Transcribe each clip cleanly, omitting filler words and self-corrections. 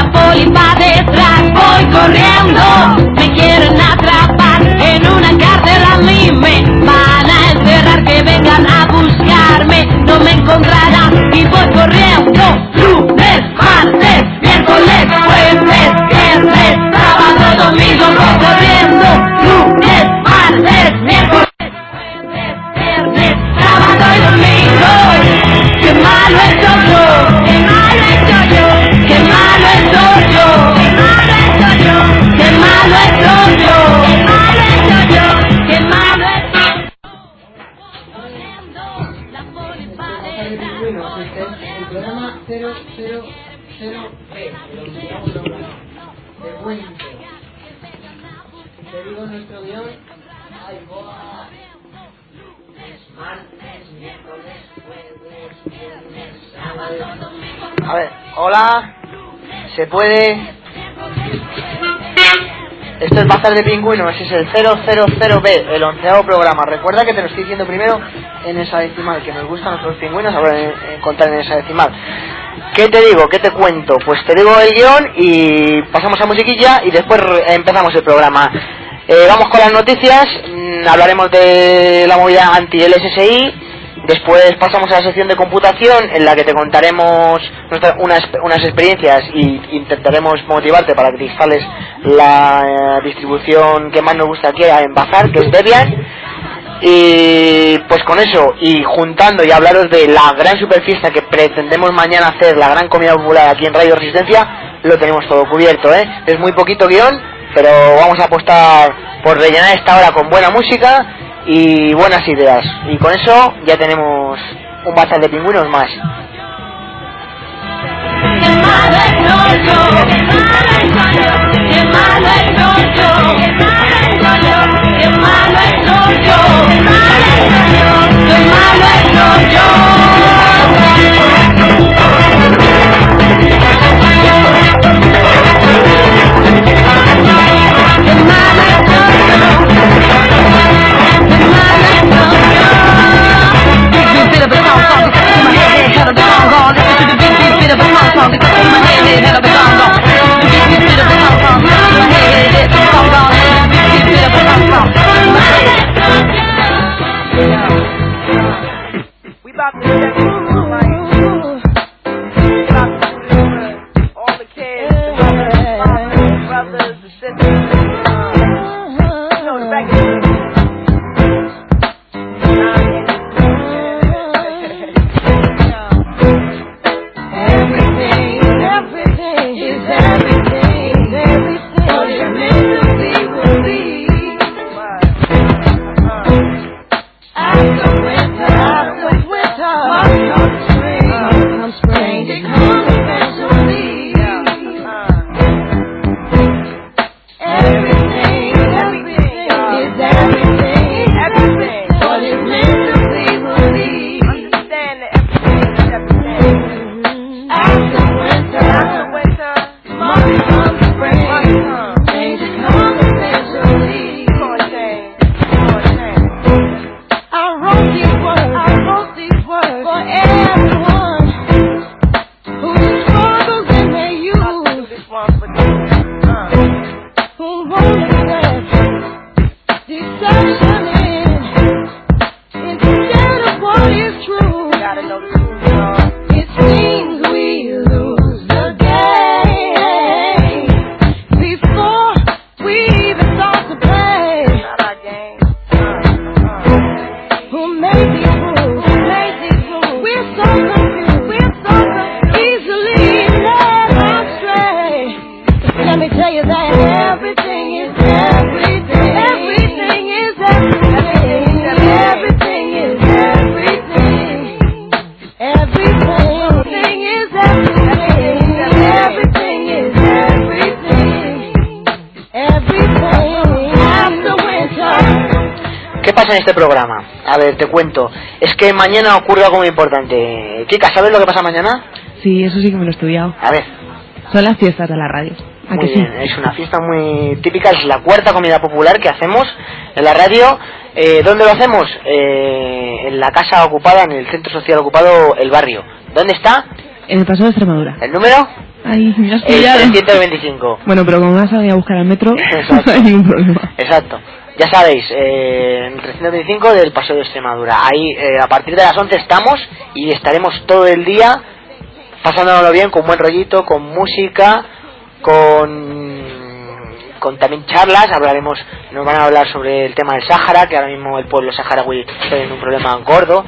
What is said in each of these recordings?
la poli va detrás, voy corriendo, me quieren atrapar en una cárcel, a mí me van a encerrar, que vengan a buscarme, no me encontrarán y voy corriendo, lunes, martes, miércoles, jueves, viernes, sábado, domingo, voy corriendo, lunes, martes, miércoles, jueves, viernes, sábado y domingo. Qué malo estoy yo, qué malo estoy yo, qué malo estoy yo, qué malo estoy yo, qué malo estoy yo, qué malo estoy yo, Este es el programa 000B, te cuento. Te digo nuestro guión. Ay, boa. Martes, miércoles, jueves, viernes, sábado. A ver, hola. ¿Se puede? Esto es Bazar de Pingüinos, es el 000B, el 11º programa. Recuerda que te lo estoy diciendo primero en hexadecimal, que nos gustan nuestros pingüinos ahora contar en hexadecimal. ¿Qué te digo? ¿Qué te cuento? Pues te digo el guión y pasamos a musiquilla y después empezamos el programa. Vamos con las noticias, hablaremos de la movida anti-LSSI. Después pasamos a la sección de computación, en la que te contaremos unas experiencias y intentaremos motivarte para que te instales la distribución que más nos gusta aquí en Bazar, que es Debian. Y pues con eso, y juntando y hablaros de la gran superfiesta que pretendemos mañana hacer, la gran comida popular aquí en Radio Resistencia, lo tenemos todo cubierto, ¿eh? Es muy poquito guión, pero vamos a apostar por rellenar esta hora con buena música y buenas ideas, y con eso ya tenemos un Bazar de Pingüinos más. En este programa, a ver, te cuento, es que mañana ocurre algo muy importante. Kika, ¿sabes lo que pasa mañana? Sí, eso sí que me lo he estudiado. A ver. Son las fiestas de la radio. ¿A muy que bien, sí? Es una fiesta muy típica, es la cuarta comida popular que hacemos en la radio. ¿Dónde lo hacemos? En la casa ocupada, en el centro social ocupado El Barrio. ¿Dónde está? En el Paso de Extremadura. ¿El número? Ahí, me has El pillado. 325. Bueno, pero como vas a ir a buscar al metro, Exacto. no hay ningún problema. Exacto. Ya sabéis, en el 325 del Paseo de Extremadura. Ahí, a partir de las 11 estamos y estaremos todo el día pasándonos bien, con buen rollito, con música, con también charlas. Nos van a hablar sobre el tema del Sáhara, que ahora mismo el pueblo saharaui está en un problema gordo.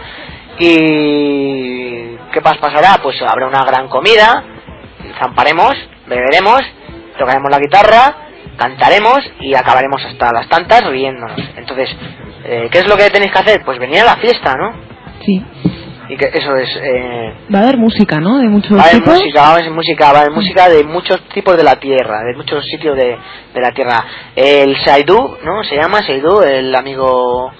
Y ¿qué pasará? Pues habrá una gran comida, zamparemos, beberemos, tocaremos la guitarra, cantaremos y acabaremos hasta las tantas riéndonos. Entonces, ¿qué es lo que tenéis que hacer? Pues venir a la fiesta, ¿no? Sí. Y que eso es... Va a haber música, ¿no? De muchos va a haber tipos. música, va a haber música de muchos tipos de la tierra, de muchos sitios de la tierra. El Saidú, ¿no? Se llama Saidú, el amigo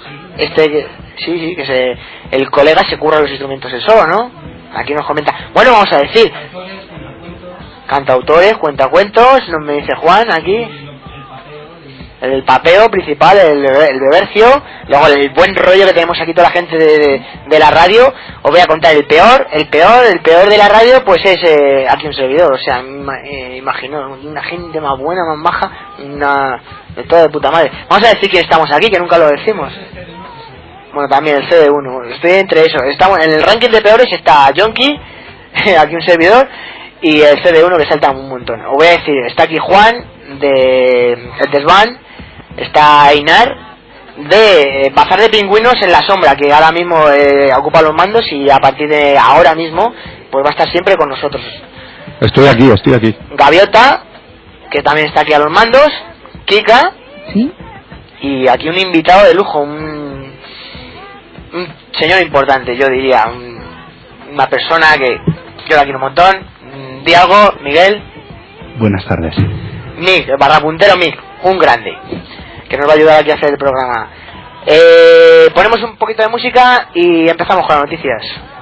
el colega se curra los instrumentos él solo, ¿no? Aquí nos comenta. Bueno, vamos a decir, cantautores, cuentacuentos, nos me dice Juan aquí. El papeo principal, el bebercio, luego el buen rollo que tenemos aquí toda la gente de la radio. Os voy a contar el peor de la radio, pues es aquí un servidor. O sea, imagino una gente más buena, más maja, de todo de puta madre. Vamos a decir que estamos aquí, que nunca lo decimos. Bueno, también el CD1, estoy entre eso. Estamos en el ranking de peores, está Yonki, aquí un servidor, y el CD1 que salta un montón. Os voy a decir, está aquí Juan de El Desván, está Einar de Bazar de Pingüinos en la Sombra, que ahora mismo ocupa los mandos y a partir de ahora mismo pues va a estar siempre con nosotros. Estoy aquí. Gaviota, que también está aquí a los mandos, Kika, ¿sí? Y aquí un invitado de lujo, un señor importante, yo diría, una persona que yo la quiero un montón. Di algo, Miguel. Buenas tardes. Mick, barrapuntero Mick, un grande, que nos va a ayudar aquí a hacer el programa. Ponemos un poquito de música y empezamos con las noticias.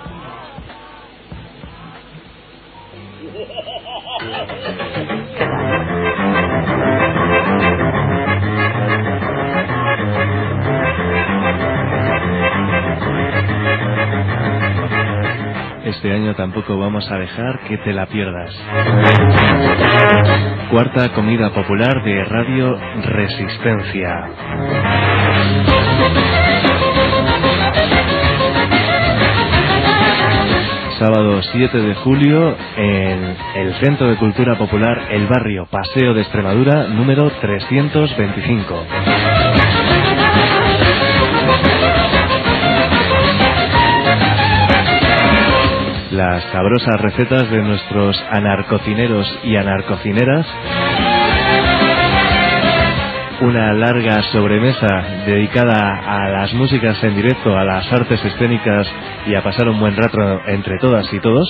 Este año tampoco vamos a dejar que te la pierdas. Cuarta comida popular de Radio Resistencia. Sábado 7 de julio en el Centro de Cultura Popular El Barrio, Paseo de Extremadura, número 325. Las sabrosas recetas de nuestros anarcocineros y anarcocineras. Una larga sobremesa dedicada a las músicas en directo, a las artes escénicas y a pasar un buen rato entre todas y todos.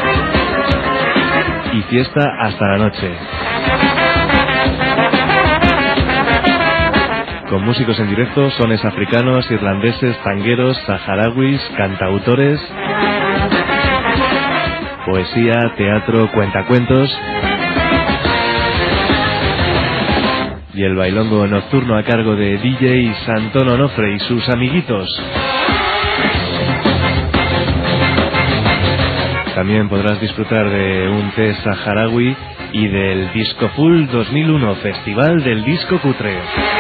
Y fiesta hasta la noche. Con músicos en directo, sones africanos, irlandeses, tangueros, saharauis, cantautores, poesía, teatro, cuentacuentos y el bailongo nocturno a cargo de DJ Santón Onofre y sus amiguitos. También podrás disfrutar de un té saharaui y del Disco Full 2001, Festival del Disco Cutre.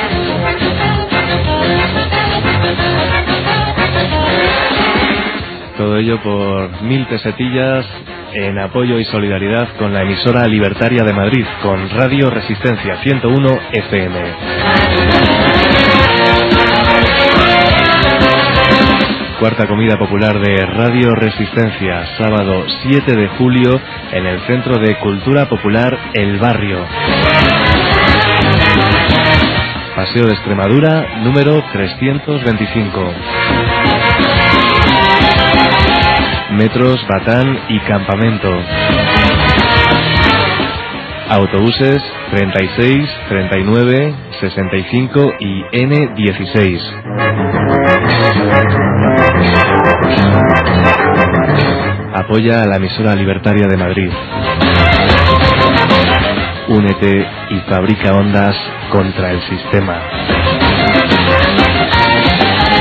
Todo ello por 1000 pesetillas en apoyo y solidaridad con la emisora libertaria de Madrid, con Radio Resistencia 101 FM. Cuarta comida popular de Radio Resistencia, sábado 7 de julio en el Centro de Cultura Popular El Barrio. Paseo de Extremadura, número 325. Metros, Batán y Campamento. Autobuses 36, 39, 65 y N16. Apoya a la emisora libertaria de Madrid. Únete y fabrica ondas contra el sistema.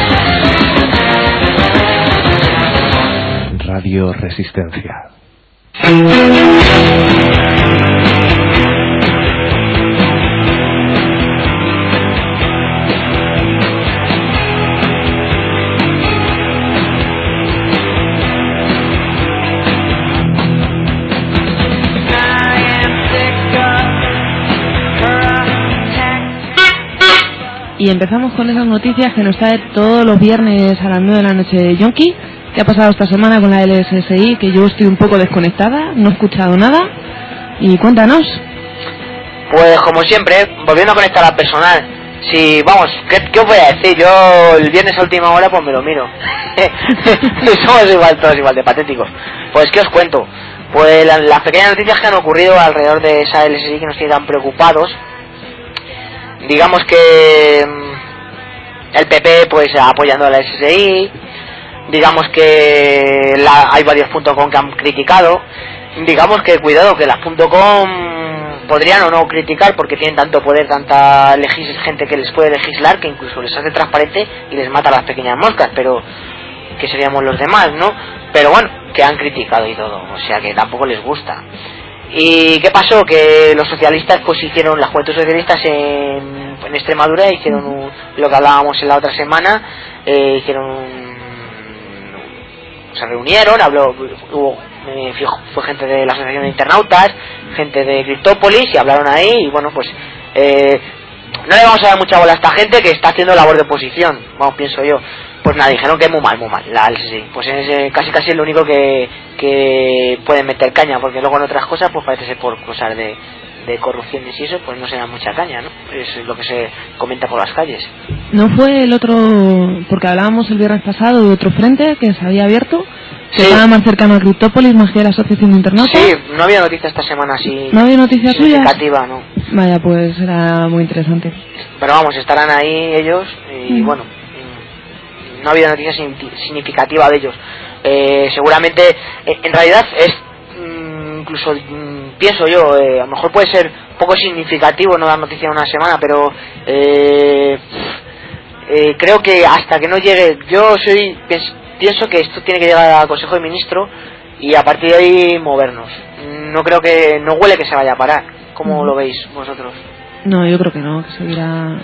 Radio Resistencia. Y empezamos con esas noticias que nos trae todos los viernes a las 9 de la noche Yonki. ¿Qué ha pasado esta semana con la LSSI? Que yo estoy un poco desconectada, no he escuchado nada. Y cuéntanos. Pues como siempre, volviendo a conectar al personal. Si, vamos, ¿qué os voy a decir? Yo el viernes a última hora pues me lo miro. Somos igual, todos igual de patéticos. Pues ¿qué os cuento? Pues las pequeñas noticias que han ocurrido alrededor de esa LSI que nos tienen tan preocupados. Digamos que el PP pues apoyando a la SSI, digamos que hay varios .com que han criticado, digamos que cuidado que las .com podrían o no criticar porque tienen tanto poder, tanta gente que les puede legislar que incluso les hace transparente y les mata a las pequeñas moscas, pero que seríamos los demás, ¿no? Pero bueno, que han criticado y todo, o sea que tampoco les gusta. ¿Y qué pasó? Que los socialistas pues hicieron, las juventudes socialistas en Extremadura hicieron lo que hablábamos en la otra semana, se reunieron, fue gente de la Asociación de Internautas, gente de Criptópolis y hablaron ahí y bueno pues no le vamos a dar mucha bola a esta gente que está haciendo labor de oposición, vamos, pienso yo. Pues nada, dijeron que muy mal, la LSI. Pues es casi el único que pueden meter caña, porque luego en otras cosas pues parece ser por cosas de corrupciones y eso, pues no se da mucha caña, ¿no? Es lo que se comenta por las calles. ¿No fue el otro, porque hablábamos el viernes pasado de otro frente que se había abierto, que estaba más cercano a Criptópolis más que a la Asociación de Internautas? Sí, no había noticia esta semana así. ¿No había noticias significativa, suyas? ¿no? Vaya, pues era muy interesante. Pero vamos, estarán ahí ellos y bueno, no ha habido noticia significativa de ellos. Seguramente, en realidad es incluso pienso yo, a lo mejor puede ser poco significativo no dar noticia en una semana, pero creo que hasta que no llegue, pienso que esto tiene que llegar al Consejo de Ministros y a partir de ahí movernos. No creo que, no huele que se vaya a parar. ¿Cómo lo veis vosotros? No, yo creo que no, que seguirá.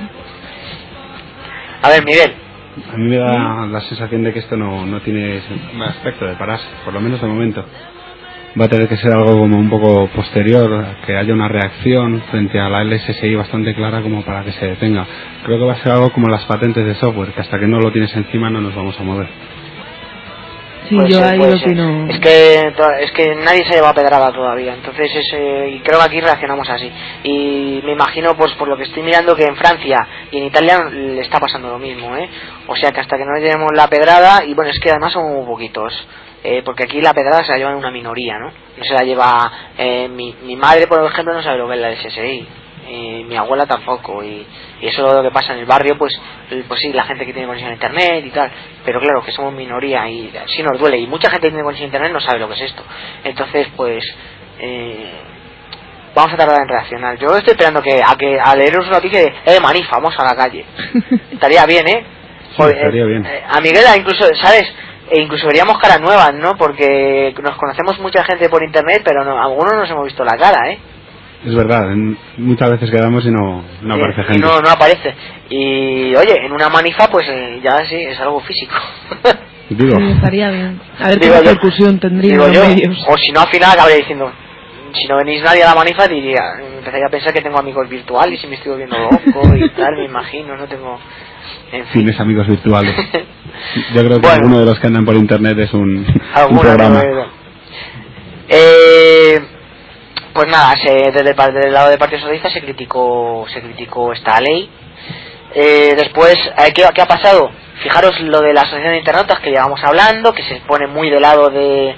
A ver, Miguel. A mí me da la sensación de que esto no tiene aspecto de pararse, por lo menos de momento. Va a tener que ser algo como un poco posterior, que haya una reacción frente a la LSSI bastante clara como para que se detenga. Creo que va a ser algo como las patentes de software, que hasta que no lo tienes encima no nos vamos a mover. Sí, yo ahí opino. Es que nadie se lleva pedrada todavía, entonces y creo que aquí reaccionamos así. Y me imagino, pues por lo que estoy mirando, que en Francia y en Italia le está pasando lo mismo, O sea que hasta que no llevemos la pedrada, y bueno, es que además son muy poquitos. Porque aquí la pedrada se la lleva una minoría, ¿no? No se la lleva mi madre, por ejemplo, no sabe lo que es la SSI, mi abuela tampoco, y eso es lo que pasa en el barrio, pues sí, la gente que tiene conexión a internet y tal, pero claro que somos minoría y sí nos duele, y mucha gente que tiene conexión a internet no sabe lo que es esto, entonces pues vamos a tardar en reaccionar. Yo estoy esperando a leeros una noticia de Manif, vamos a la calle. Estaría bien, Sí, estaría bien. A Miguel incluso, ¿sabes? Incluso veríamos caras nuevas, ¿no? Porque nos conocemos mucha gente por internet, pero algunos nos hemos visto la cara, Es verdad, muchas veces quedamos y no aparece gente. Y no aparece. Y oye, en una manifa pues ya sí, es algo físico. Digo. Sí, estaría bien. A ver qué repercusión tendría en los medios. O si no, al final acabaría diciendo, si no venís nadie a la manifa, empezaría a pensar que tengo amigos virtuales y me estoy volviendo loco y tal, me imagino, no tengo... En fin. Tienes amigos virtuales. Yo creo que alguno de los que andan por internet es un programa. Pues nada, desde el lado del Partido Socialista se criticó esta ley. Después, ¿qué ha pasado? Fijaros lo de la Asociación de Internautas que llevamos hablando, que se pone muy del lado del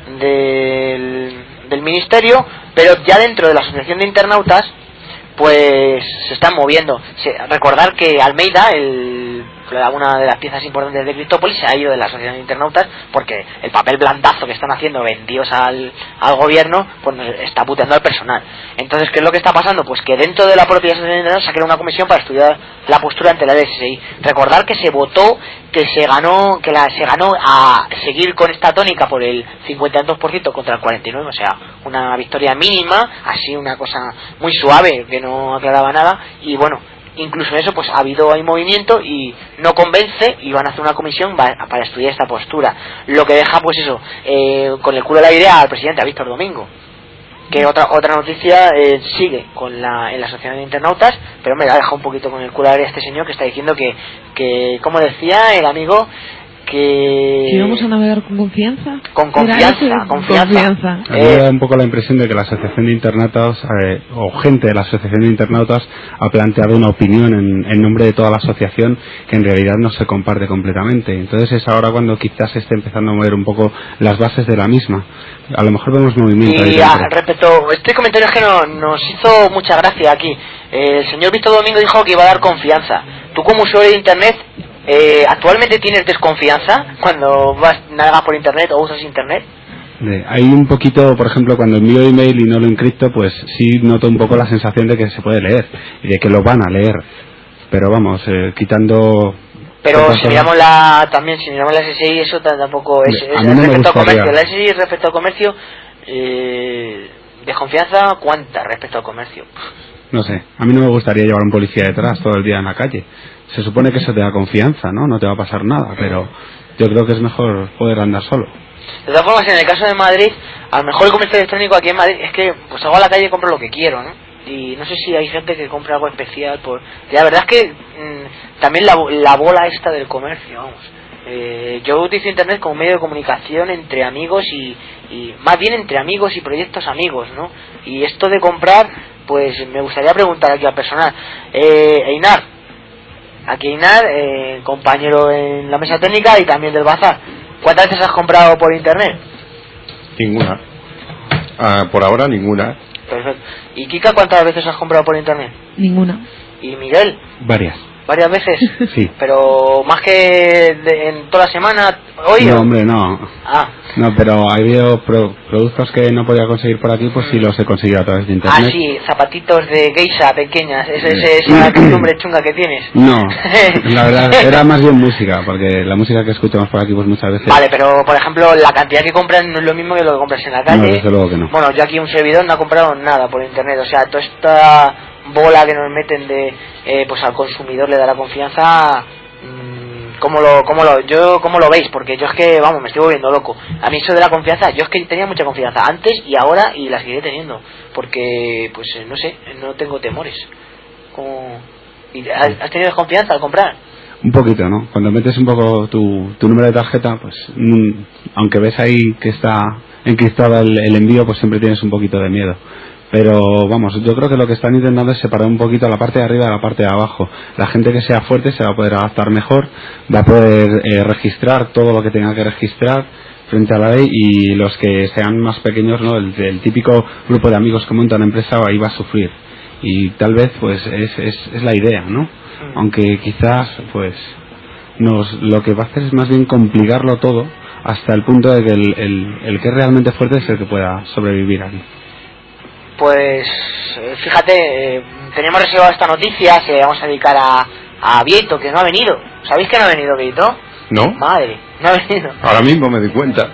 Ministerio, pero ya dentro de la Asociación de Internautas pues se están moviendo. Recordar que Almeida, el una de las piezas importantes de Cryptopolis se ha ido de la asociación de internautas porque el papel blandazo que están haciendo vendidos al gobierno pues está puteando al personal. Entonces, ¿qué es lo que está pasando? Pues que dentro de la propia asociación de internautas se ha creado una comisión para estudiar la postura ante la LSI. Recordar que se votó, se ganó a seguir con esta tónica por el 52% contra el 49%, o sea, una victoria mínima, así una cosa muy suave que no aclaraba nada. Y bueno, incluso eso pues hay movimiento y no convence y van a hacer una comisión para estudiar esta postura, lo que deja pues eso, con el culo al aire al presidente, a Víctor Domingo. Que otra noticia sigue en la asociación de internautas, pero me la ha dejado un poquito con el culo al aire este señor que está diciendo que como decía el amigo, que vamos a navegar con confianza. Con confianza. A mí me da un poco la impresión de que la asociación de internautas o gente de la asociación de internautas ha planteado una opinión en nombre de toda la asociación que en realidad no se comparte completamente. Entonces es ahora cuando quizás se esté empezando a mover un poco las bases de la misma. A lo mejor vemos movimiento. Y respecto a este comentario es que nos hizo mucha gracia aquí. El señor Víctor Domingo dijo que iba a dar confianza. Tú como usuario de internet, ¿actualmente tienes desconfianza cuando navegas por internet o usas internet? Hay un poquito, por ejemplo, cuando envío email y no lo encripto, pues sí noto un poco la sensación de que se puede leer y de que lo van a leer. Pero vamos, quitando... Pero si miramos la SSI, eso tampoco es respecto al comercio. La SSI respecto al comercio, desconfianza, ¿cuánta respecto al comercio? No sé, a mí no me gustaría llevar a un policía detrás todo el día en la calle. Se supone que eso te da confianza, ¿no? No te va a pasar nada, pero yo creo que es mejor poder andar solo. De todas formas, en el caso de Madrid, a lo mejor el comercio electrónico aquí en Madrid es que pues salgo a la calle y compro lo que quiero, ¿no? Y no sé si hay gente que compra algo especial por... La verdad es que también la bola esta del comercio, vamos. Yo utilizo internet como medio de comunicación entre amigos y más bien entre amigos y proyectos amigos, ¿no? Y esto de comprar, pues me gustaría preguntar aquí al personal. Einar, compañero en la mesa técnica y también del bazar, ¿cuántas veces has comprado por internet? Ninguna. Por ahora ninguna. Perfecto. ¿Y Kika, cuántas veces has comprado por internet? Ninguna. ¿Y Miguel? Varias veces. Sí. Pero más que en toda la semana. ¿Hoy? No, hombre, no. No, pero ha habido productos que no podía conseguir por aquí, pues sí los he conseguido a través de internet. Sí, zapatitos de geisha pequeñas, esa costumbre chunga que tienes. No, la verdad era más bien música, porque la música que escuchamos por aquí pues muchas veces... Vale, pero por ejemplo la cantidad que compras no es lo mismo que lo que compras en la calle. No, desde luego que no. Bueno, yo aquí un servidor no ha comprado nada por internet, o sea, toda esta bola que nos meten de pues al consumidor le dará confianza. ¿Cómo lo veis? Porque yo es que, vamos, me estoy volviendo loco. A mí eso de la confianza, yo es que tenía mucha confianza antes y ahora, y la seguiré teniendo, porque pues no sé, no tengo temores. ¿Has tenido desconfianza al comprar? Un poquito, ¿no? Cuando metes un poco tu número de tarjeta, pues aunque ves ahí que está encriptado el envío, pues siempre tienes un poquito de miedo. Pero vamos, yo creo que lo que están intentando es separar un poquito la parte de arriba de la parte de abajo. La gente que sea fuerte se va a poder adaptar mejor, va a poder registrar todo lo que tenga que registrar frente a la ley, y los que sean más pequeños, ¿no? El típico grupo de amigos que monta una empresa ahí va a sufrir. Y tal vez pues es la idea, ¿no? Aunque quizás pues lo que va a hacer es más bien complicarlo todo hasta el punto de que el que es realmente fuerte es el que pueda sobrevivir aquí. Pues fíjate, teníamos reservado esta noticia, se vamos a dedicar a Vieito, que no ha venido. ¿Sabéis que no ha venido Vieito? No. Madre, no ha venido. Ahora mismo me di cuenta.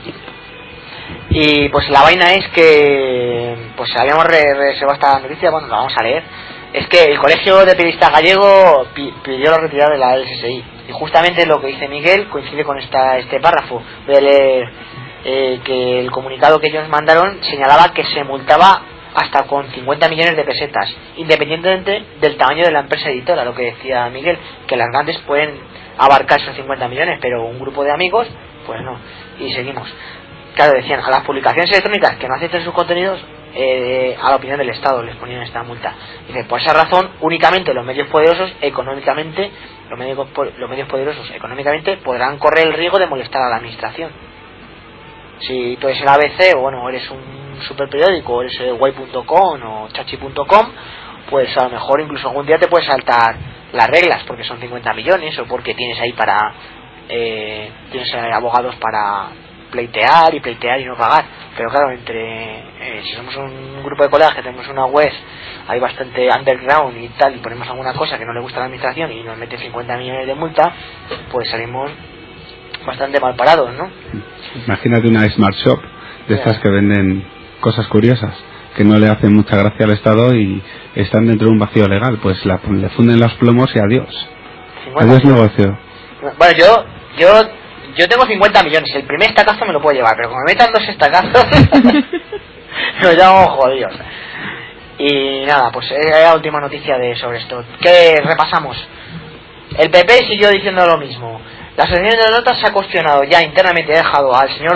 Y pues la vaina es que pues habíamos reservado esta noticia, bueno, la vamos a leer. Es que el Colegio de Periodistas Gallego pidió la retirada de la LSI. Y justamente lo que dice Miguel coincide con este párrafo. Voy a leer que el comunicado que ellos mandaron señalaba que se multaba hasta con 50 millones de pesetas, independientemente del tamaño de la empresa editora, lo que decía Miguel, que las grandes pueden abarcar esos 50 millones, pero un grupo de amigos, pues no. Y seguimos. Claro, decían, a las publicaciones electrónicas que no acepten sus contenidos, a la opinión del Estado les ponían esta multa. Dice, por esa razón, únicamente los medios poderosos económicamente, podrán correr el riesgo de molestar a la administración. Si tú eres el ABC, o bueno, eres un super periódico, o eres guay.com o chachi.com, pues a lo mejor incluso algún día te puede saltar las reglas, porque son 50 millones o porque tienes ahí para tienes abogados para pleitear y no pagar. Pero claro, si somos un grupo de colegas que tenemos una web hay bastante underground y tal, y ponemos alguna cosa que no le gusta a la administración y nos mete 50 millones de multa, pues salimos bastante mal parados, ¿no? Imagínate una Smart Shop de estas que venden cosas curiosas que no le hacen mucha gracia al Estado y están dentro de un vacío legal, pues le funden los plomos y adiós. Adiós negocio. Bueno, yo tengo 50 millones, el primer estacazo me lo puedo llevar, pero como me metan 2 estacazos nos llamo jodidos. Y nada, pues es la última noticia sobre esto. ¿Qué repasamos? El PP siguió diciendo lo mismo. La Asociación de Notas se ha cuestionado ya internamente, ha dejado al señor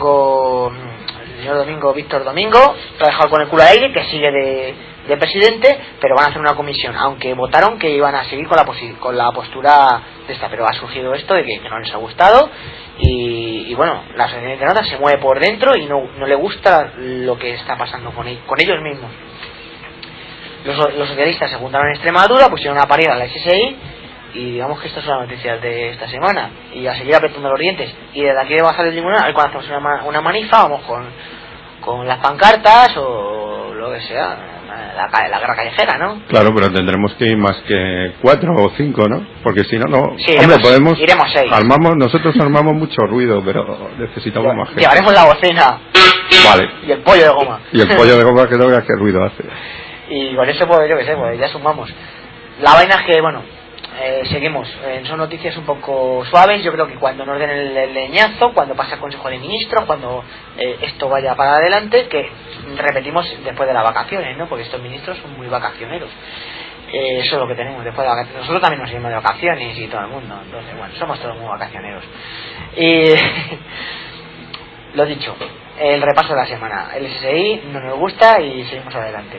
Víctor Domingo, lo ha dejado con el culo al aire, que sigue de presidente, pero van a hacer una comisión, aunque votaron que iban a seguir con la postura de esta, pero ha surgido esto de que no les ha gustado y bueno, la Asociación de Notas se mueve por dentro y no le gusta lo que está pasando con ellos mismos. Los socialistas se juntaron en Extremadura, pusieron a parir a la SSI y digamos que estas son las noticias de esta semana y a seguir apretando los dientes. Y desde aquí de bajar el tribunal, a ver cuando hacemos una manifa, vamos con las pancartas o lo que sea, la guerra callejera, ¿no? Claro, pero tendremos que ir más que 4 o 5, ¿no? Porque si no, sí, iremos 6. Nosotros armamos mucho ruido, pero necesitamos más gente. Llevaremos la bocina. Vale. Y el pollo de goma. Y el pollo de goma que no vea qué ruido hace. Y con eso, pues yo que sé, pues ya sumamos. La vaina es que, bueno, seguimos. Son noticias un poco suaves. Yo creo que cuando nos den el leñazo, cuando pase el Consejo de Ministros, cuando esto vaya para adelante, que repetimos después de las vacaciones, ¿no? Porque estos ministros son muy vacacioneros. Eso es lo que tenemos después de vacaciones. Nosotros también nos iremos de vacaciones y todo el mundo. Entonces, bueno, somos todos muy vacacioneros. Y lo dicho, el repaso de la semana. El SSI no nos gusta y seguimos adelante.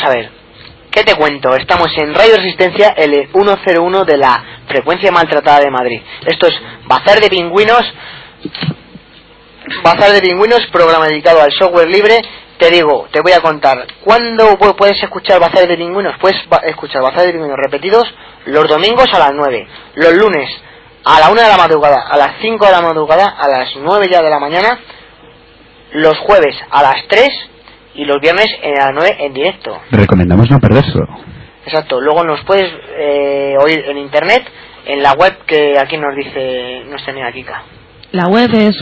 a ver, ¿qué te cuento? Estamos en Radio Resistencia L101 de la frecuencia maltratada de Madrid. Esto es Bazar de Pingüinos, programa dedicado al software libre. Te digo, te voy a contar, ¿cuándo puedes escuchar Bazar de Pingüinos? Puedes escuchar Bazar de Pingüinos repetidos los domingos a las 9, los lunes a la 1 de la madrugada, a las 5 de la madrugada, a las 9 ya de la mañana, los jueves a las 3 y los viernes a las 9 en directo. Recomendamos no perderlo. Exacto, luego nos puedes oír en internet, en la web que aquí nos dice nuestra amiga Kika. La web es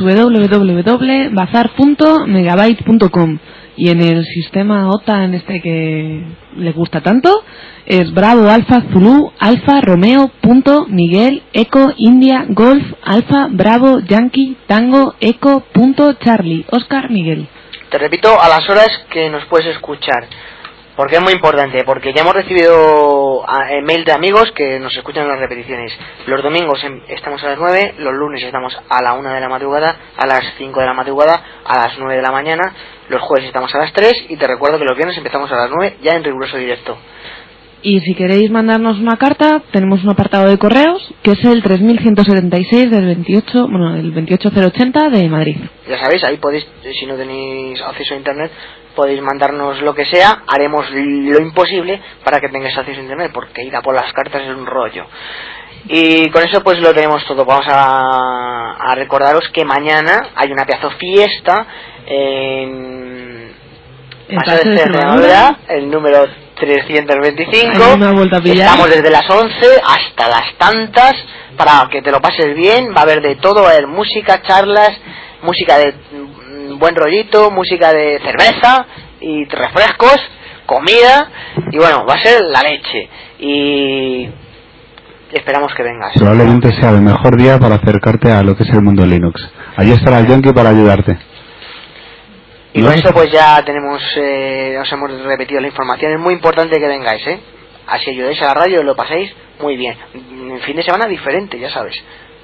www.bazar.megabyte.com y en el sistema OTA en este que le gusta tanto es Bravo Alfa Zulu Alfa Romeo punto Miguel Eco India Golf Alfa Bravo Yankee Tango Eco punto Charlie Oscar Miguel. Te repito a las horas que nos puedes escuchar, porque es muy importante, porque ya hemos recibido mail de amigos que nos escuchan en las repeticiones. Los domingos estamos a las 9, los lunes estamos a la 1 de la madrugada, a las 5 de la madrugada, a las 9 de la mañana, los jueves estamos a las 3 y te recuerdo que los viernes empezamos a las 9 ya en riguroso directo. Y si queréis mandarnos una carta, tenemos un apartado de correos que es el 3176 del 28080 de Madrid. Ya sabéis, ahí podéis, si no tenéis acceso a internet, podéis mandarnos lo que sea, haremos lo imposible para que tengáis acceso a internet, porque ir a por las cartas es un rollo. Y con eso pues lo tenemos todo. Vamos a recordaros que mañana hay una pedazo fiesta en Paseo de Extremadura, el número 325. Estamos desde las 11 hasta las tantas para que te lo pases bien. Va a haber de todo, va a haber música, charlas, música de buen rollito, música de cerveza y refrescos, comida, y bueno, va a ser la leche. Y esperamos que vengas. Probablemente sea el mejor día para acercarte a lo que es el mundo Linux. Allí estará el Yankee para ayudarte. Y con esto pues ya tenemos, os hemos repetido la información. Es muy importante que vengáis, así ayudáis a la radio y lo paséis muy bien. Un fin de semana diferente, ya sabes.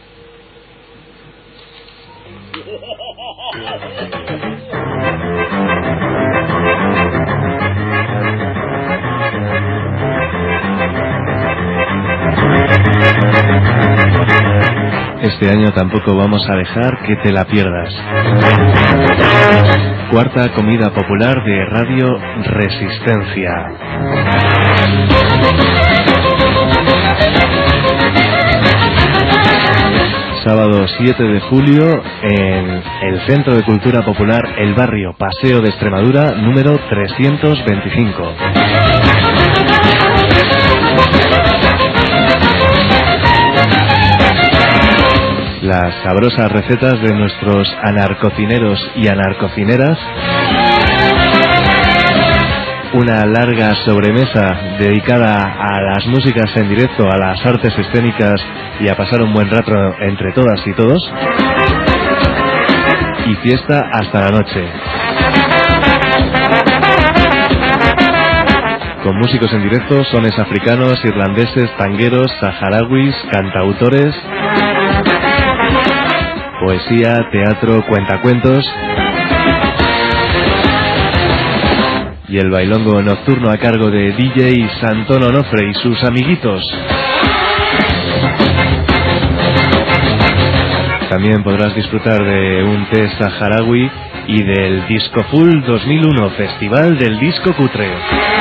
Este año tampoco vamos a dejar que te la pierdas. Cuarta comida popular de Radio Resistencia. Sábado 7 de julio en el Centro de Cultura Popular El Barrio, Paseo de Extremadura, número 325. Las sabrosas recetas de nuestros anarcocineros y anarcocineras. Una larga sobremesa dedicada a las músicas en directo, a las artes escénicas y a pasar un buen rato entre todas y todos. Y fiesta hasta la noche. Con músicos en directo, sones africanos, irlandeses, tangueros, saharauis, cantautores, poesía, teatro, cuentacuentos y el bailongo nocturno a cargo de DJ Santón Onofre y sus amiguitos. También podrás disfrutar de un té saharaui y del Disco Full 2001, Festival del Disco Cutre.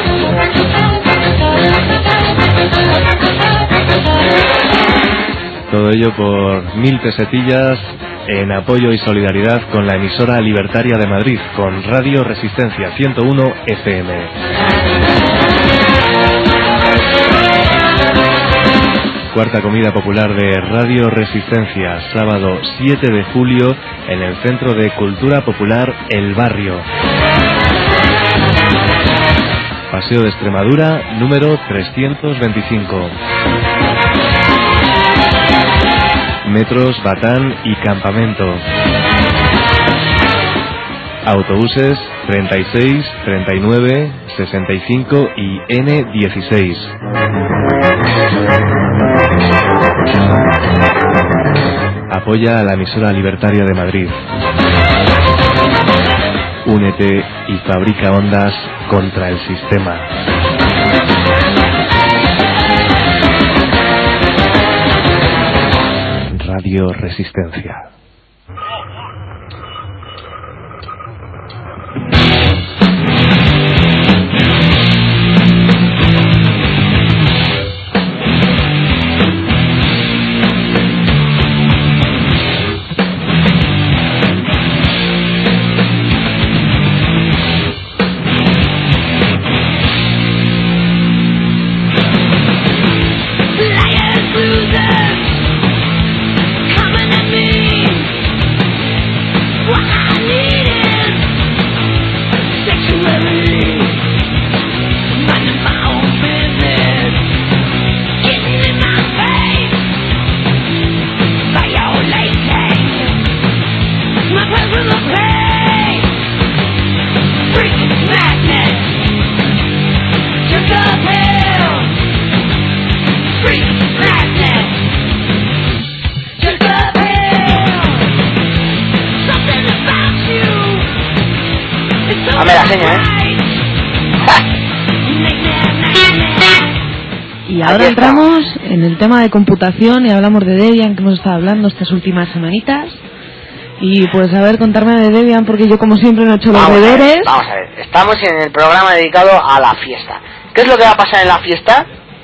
Todo ello por 1000 pesetillas en apoyo y solidaridad con la emisora libertaria de Madrid, con Radio Resistencia 101 FM. Cuarta comida popular de Radio Resistencia, sábado 7 de julio en el Centro de Cultura Popular El Barrio. Paseo de Extremadura, número 325. Metros, Batán y Campamento. Autobuses 36, 39, 65 y N16. Apoya a la emisora libertaria de Madrid. únete y fabrica ondas contra el sistema. Radio Resistencia. Y ahora entramos en el tema de computación y hablamos de Debian, que hemos estado hablando estas últimas semanitas. Y pues a ver, contarme de Debian, porque yo como siempre no he hecho los deberes. Vamos a ver, estamos en el programa dedicado a la fiesta. ¿Qué es lo que va a pasar en la fiesta?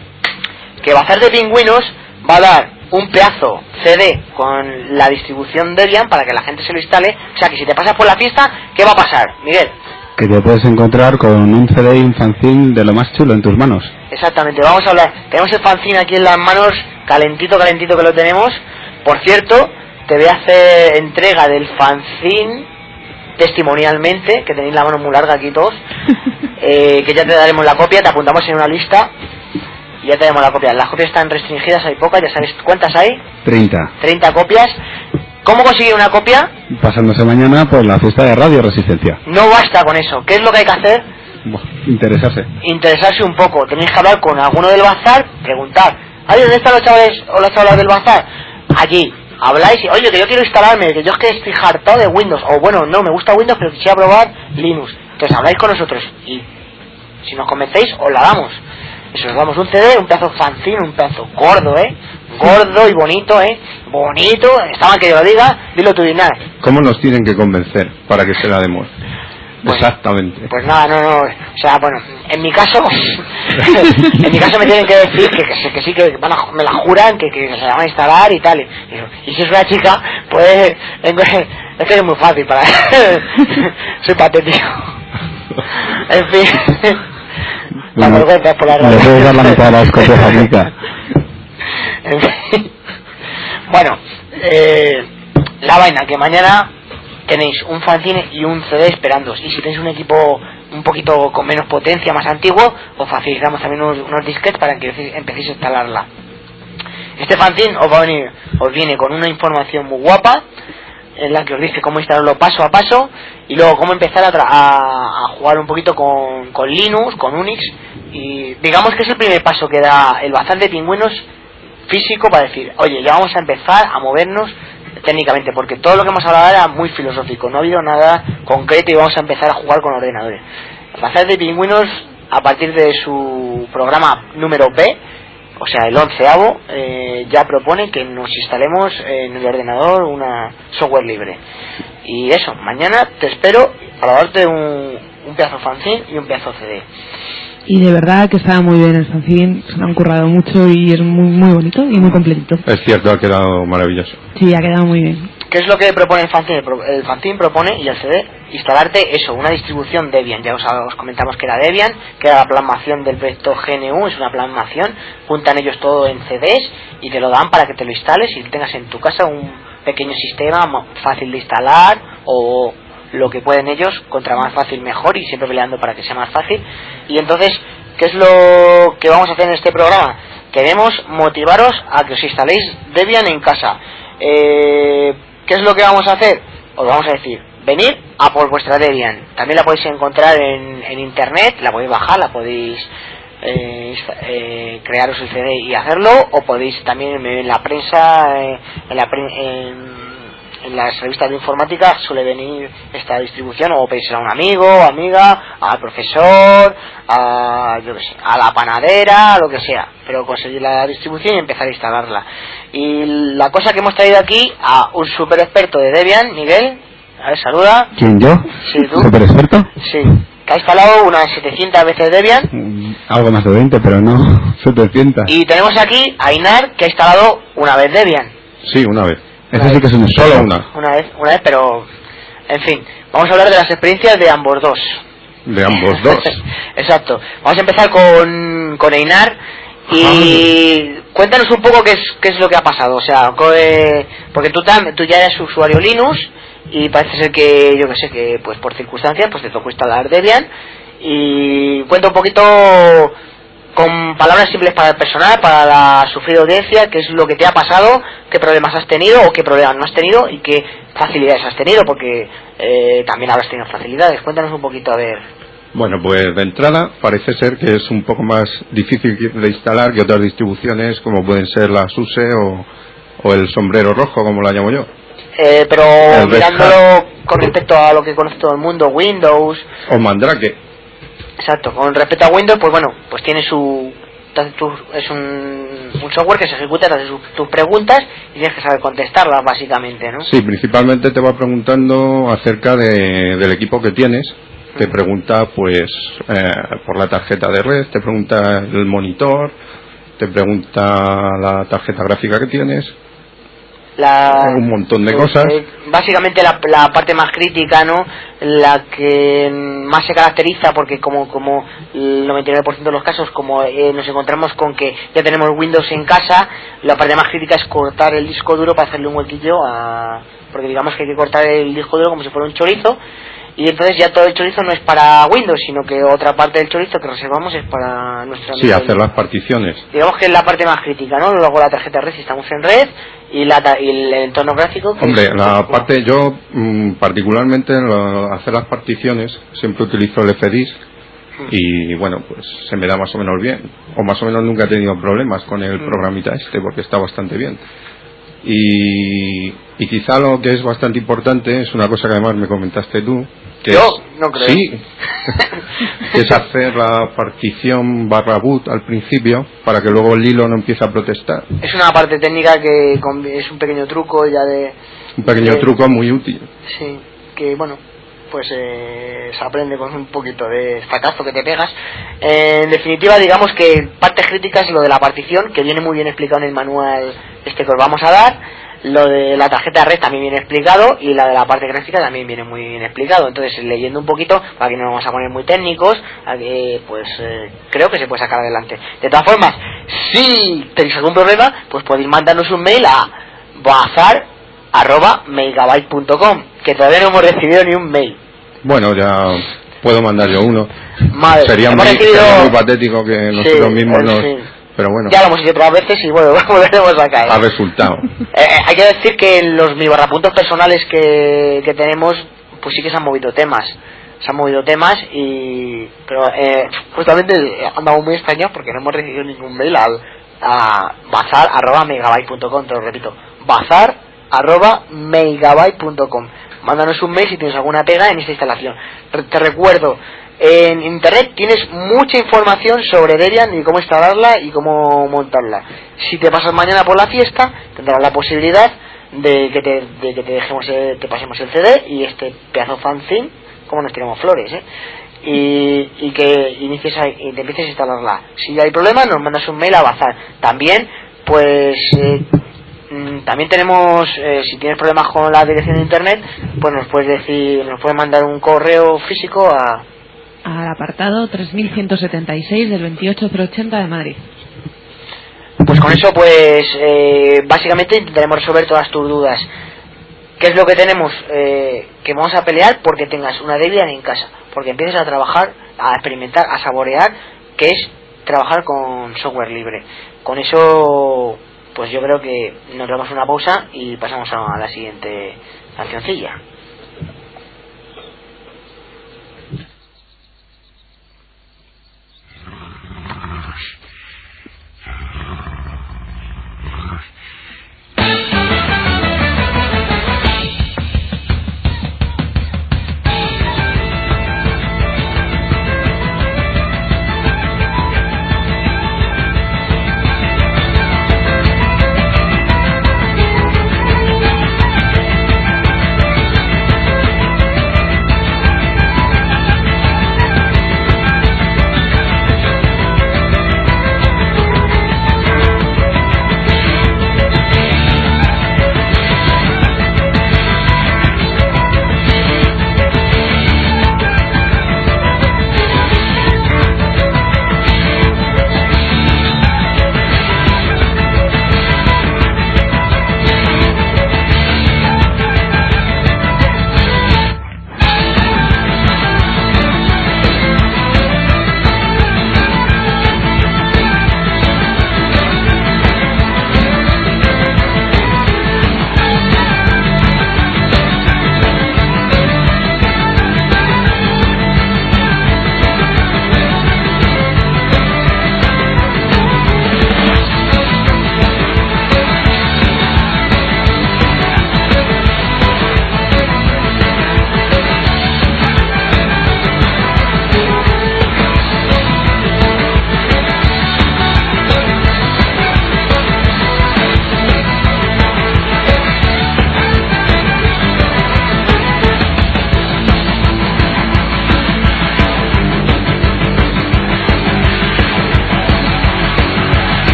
Que Bazar de Pingüinos va a dar un pedazo CD con la distribución Debian para que la gente se lo instale. O sea que si te pasas por la fiesta, ¿qué va a pasar, Miguel? Que te puedes encontrar con un CD y un fanzine de lo más chulo en tus manos. Exactamente, vamos a hablar. Tenemos el fanzine aquí en las manos, calentito que lo tenemos. Por cierto, te voy a hacer entrega del fanzine testimonialmente, que tenéis la mano muy larga aquí todos. Que ya te daremos la copia, te apuntamos en una lista y ya tenemos la copia. Las copias están restringidas, hay pocas, ya sabes cuántas hay. 30 copias. ¿Cómo conseguir una copia? Pasándose mañana por la fiesta de Radio Resistencia. No basta con eso. ¿Qué es lo que hay que hacer? Interesarse un poco. Tenéis que hablar con alguno del bazar, preguntar, ¿ay, dónde están los chavales o las chavalas del bazar? Allí. Habláis y, oye, que yo quiero instalarme, que yo es que estoy hartado de Windows. O bueno, no, me gusta Windows, pero quisiera probar Linux. Entonces habláis con nosotros y si nos convencéis, os la damos. Eso, os damos un CD, un pedazo fanzine, un pedazo gordo, gordo y bonito, bonito, está mal que yo lo diga, dilo tú, Dinar. ¿Cómo nos tienen que convencer para que se la demos? Pues, exactamente. Pues nada, no, o sea, bueno, en mi caso me tienen que decir que sí, que me la juran, que se la van a instalar y tal, y si es una chica, pues, es que es muy fácil para soy patético. En fin. La vergüenza por la radio. Le puedes dar la mitad de la escopeta. En fin. Bueno, la vaina, que mañana tenéis un fanzine y un CD esperándoos. Y si tenéis un equipo un poquito con menos potencia, más antiguo, os facilitamos también unos disquetes para que empecéis a instalarla. Este fanzine os viene con una información muy guapa, en la que os dice cómo instalarlo paso a paso y luego cómo empezar a jugar un poquito con Linux, con Unix, y digamos que es el primer paso que da el Bazar de Pingüinos físico para decir, oye, ya vamos a empezar a movernos técnicamente, porque todo lo que hemos hablado era muy filosófico, no ha habido nada concreto y vamos a empezar a jugar con ordenadores. El Bazar de Pingüinos, a partir de su programa número B, o sea, el 11avo, ya propone que nos instalemos en el ordenador una software libre. Y eso, mañana te espero para darte un pedazo fanzine y un pedazo CD. Y de verdad que estaba muy bien el fanzine, se lo han currado mucho y es muy muy bonito y muy completito. Es cierto, ha quedado maravilloso. Sí, ha quedado muy bien. ¿Qué es lo que propone el fanzine? El fanzine propone, y el CD, instalarte eso, una distribución Debian. Ya os comentamos que era Debian, que era la plasmación del proyecto GNU, es una plasmación, juntan ellos todo en CDs y te lo dan para que te lo instales y tengas en tu casa un pequeño sistema fácil de instalar, o lo que pueden ellos, contra más fácil mejor, y siempre peleando para que sea más fácil. Y entonces, ¿qué es lo que vamos a hacer en este programa? Queremos motivaros a que os instaléis Debian en casa. ¿Qué es lo que vamos a hacer? Os vamos a decir, venid a por vuestra Debian. También la podéis encontrar en internet, la podéis bajar, la podéis crearos el CD y hacerlo, o podéis también en la prensa, en las revistas de informática suele venir esta distribución, o pedírsela a un amigo, amiga, al profesor, a la panadera, a lo que sea, pero conseguir la distribución y empezar a instalarla. Y la cosa que hemos traído aquí a un super experto de Debian, Miguel, a ver, saluda. ¿Quién, yo? Sí, tú. ¿Super experto? Sí, que ha instalado unas 700 veces Debian. Algo más de 20, pero no 700. Y tenemos aquí a Inar, que ha instalado una vez Debian. Sí, una vez. Eso sí que es un experto. Solo una. Una vez, pero en fin, vamos a hablar de las experiencias de ambos dos. De ambos dos. Exacto. Vamos a empezar con Einar y cuéntanos un poco qué es lo que ha pasado. O sea, porque tú ya eres usuario Linux y parece ser que, yo que sé, que pues por circunstancias pues te tocó instalar Debian, y cuenta un poquito con palabras simples para el personal, para la sufrida audiencia, qué es lo que te ha pasado, qué problemas has tenido o qué problemas no has tenido y qué facilidades has tenido, porque también habrás tenido facilidades. Cuéntanos un poquito, a ver. Bueno, pues de entrada parece ser que es un poco más difícil de instalar que otras distribuciones como pueden ser la SUSE o el sombrero rojo, como la llamo yo. Pero mirándolo con respecto a lo que conoce todo el mundo, Windows o Mandrake. Exacto, con respecto a Windows, pues bueno, pues tiene es un software que se ejecuta, te hace tus preguntas y tienes que saber contestarlas, básicamente, ¿no? Sí, principalmente te va preguntando acerca del equipo que tienes. Te pregunta pues por la tarjeta de red, te pregunta el monitor, te pregunta la tarjeta gráfica que tienes, un montón de cosas. Básicamente la parte más crítica, ¿no? La que más se caracteriza, porque como el 99% de los casos, como nos encontramos con que ya tenemos Windows en casa, la parte más crítica es cortar el disco duro para hacerle un huequillo porque digamos que hay que cortar el disco duro como si fuera un chorizo, y entonces ya todo el chorizo no es para Windows, sino que otra parte del chorizo que reservamos es para nuestra... Sí, hacer las particiones. Digamos que es la parte más crítica, ¿no? Luego la tarjeta de red si estamos en red, y el entorno gráfico... Hombre, parte yo particularmente hacer las particiones siempre utilizo el FDIS y bueno, pues se me da más o menos bien, o más o menos nunca he tenido problemas con el programita porque está bastante bien. Y quizá lo que es bastante importante es una cosa que además me comentaste tú, que no creo. Sí, que es hacer la partición /boot al principio para que luego el hilo no empiece a protestar. Es una parte técnica que es un pequeño truco ya de... Un pequeño truco muy útil. Sí, que bueno, pues se aprende con un poquito de estacazo que te pegas. En definitiva, digamos que partes críticas, lo de la partición, que viene muy bien explicado en el manual que os vamos a dar. Lo de la tarjeta de red también viene explicado, y la de la parte gráfica también viene muy bien explicado. Entonces, leyendo un poquito, para que no nos vamos a poner muy técnicos, creo que se puede sacar adelante. De todas formas, si tenéis algún problema, pues podéis mandarnos un mail a bazar@megabyte.com, que todavía no hemos recibido ni un mail. Bueno, ya puedo mandar yo uno. Madre, sería muy patético que nosotros mismos nos... Pero bueno, ya lo hemos hecho otras veces y bueno, volveremos a caer. Ha resultado. Hay que decir que en los mi/puntos personales que tenemos, pues sí que se han movido temas. Pero justamente han dado muy extraños porque no hemos recibido ningún mail a bazar@megabyte.com, te lo repito, bazar@megabyte.com. Mándanos un mail si tienes alguna pega en esta instalación. Te recuerdo, en internet tienes mucha información sobre Debian y cómo instalarla y cómo montarla. Si te pasas mañana por la fiesta, tendrás la posibilidad de que te pasemos el CD y este pedazo fanzine, como nos tiramos flores, y que te empieces a instalarla. Si hay problemas, nos mandas un mail a Bazar. También, pues... también tenemos, si tienes problemas con la dirección de internet, pues nos puedes mandar un correo físico al apartado 3176 del 28080 de Madrid. Pues con eso, pues básicamente intentaremos resolver todas tus dudas. ¿Qué es lo que tenemos? Que vamos a pelear porque tengas una Debian en casa, porque empieces a trabajar, a experimentar, a saborear qué es trabajar con software libre. Con eso, pues yo creo que nos damos una pausa y pasamos a la siguiente cancioncilla.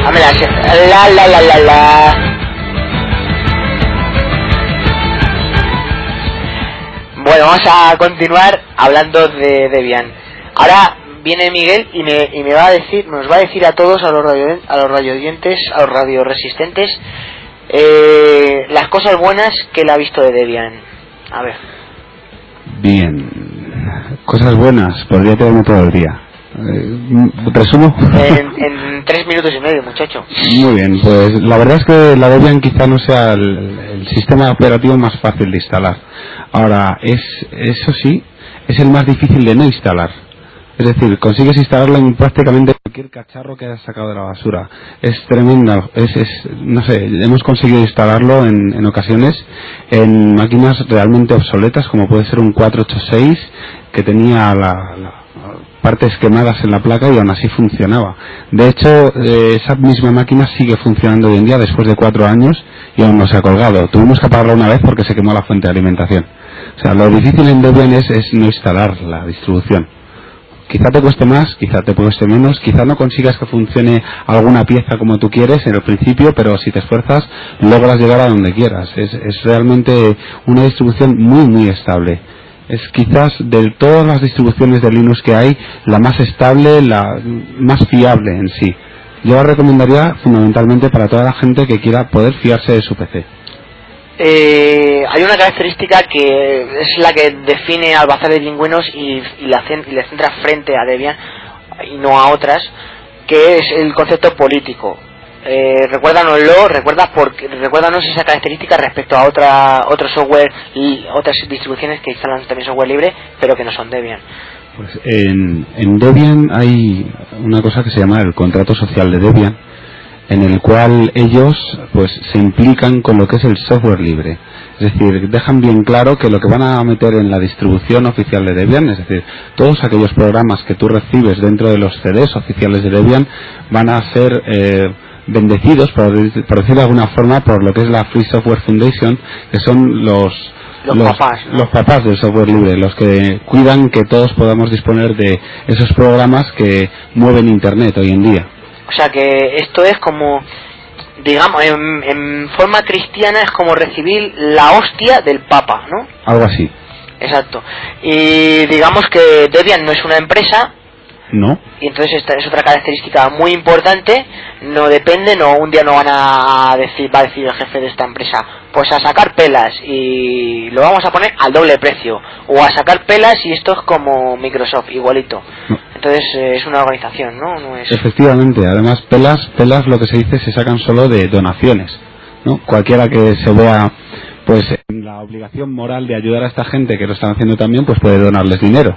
Bueno, vamos a continuar hablando de Debian. Ahora viene Miguel y me va a decir, nos va a decir a todos, a los radioyentes, a los radioresistentes, las cosas buenas que él ha visto de Debian. A ver. Bien, cosas buenas, podría quedarme todo el día. ¿Resumo? En 3 minutos y medio, muchacho. Muy bien, pues la verdad es que la Debian quizá no sea el sistema operativo más fácil de instalar. Ahora, eso sí, es el más difícil de no instalar. Es decir, consigues instalarlo en prácticamente cualquier cacharro que hayas sacado de la basura. Es tremendo, no sé, hemos conseguido instalarlo en ocasiones en máquinas realmente obsoletas, como puede ser un 486, que tenía partes quemadas en la placa y aún así funcionaba. De hecho, esa misma máquina sigue funcionando hoy en día después de 4 años y aún no se ha colgado. Tuvimos que apagarla una vez porque se quemó la fuente de alimentación. O sea, lo difícil en Debian es no instalar la distribución. Quizá te cueste más, quizá te cueste menos, quizá no consigas que funcione alguna pieza como tú quieres en el principio, pero si te esfuerzas logras llegar a donde quieras. Es realmente una distribución muy muy estable. Es quizás de todas las distribuciones de Linux que hay la más estable, la más fiable en sí. Yo la recomendaría fundamentalmente para toda la gente que quiera poder fiarse de su PC. Hay una característica que es la que define al bazar de pingüinos y le centra frente a Debian y no a otras, que es el concepto político. Recuérdanos esa característica respecto a otro software y otras distribuciones que instalan también software libre pero que no son Debian. Pues en Debian hay una cosa que se llama el contrato social de Debian, en el cual ellos pues se implican con lo que es el software libre. Es decir, dejan bien claro que lo que van a meter en la distribución oficial de Debian, es decir, todos aquellos programas que tú recibes dentro de los CDs oficiales de Debian van a ser bendecidos, por decirlo de alguna forma, por lo que es la Free Software Foundation, que son los papás del software libre, los que cuidan que todos podamos disponer de esos programas que mueven Internet hoy en día. O sea que esto es como, digamos, en forma cristiana es como recibir la hostia del Papa, ¿no? Algo así. Exacto. Y digamos que Debian no es una empresa. No. Y entonces esta es otra característica muy importante. No depende, un día no va a decir el jefe de esta empresa, pues a sacar pelas y lo vamos a poner al doble precio, o a sacar pelas y esto es como Microsoft, igualito. No. Entonces es una organización, ¿no? Es... Efectivamente, además pelas lo que se dice se sacan solo de donaciones, ¿no? Cualquiera que se vea pues en la obligación moral de ayudar a esta gente que lo están haciendo también, pues puede donarles dinero.